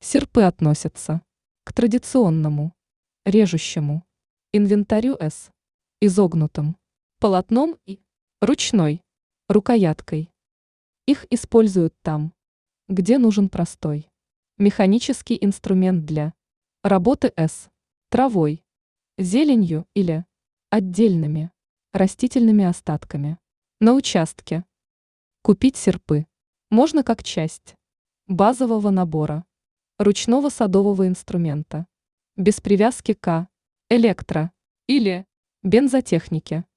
Серпы относятся к традиционному, режущему, инвентарю С, изогнутым, полотном и ручной, рукояткой. Их используют там, где нужен простой, механический инструмент для работы с травой, зеленью или отдельными растительными остатками на участке. Купить серпы можно как часть базового набора ручного садового инструмента, без привязки к электро- или бензотехнике.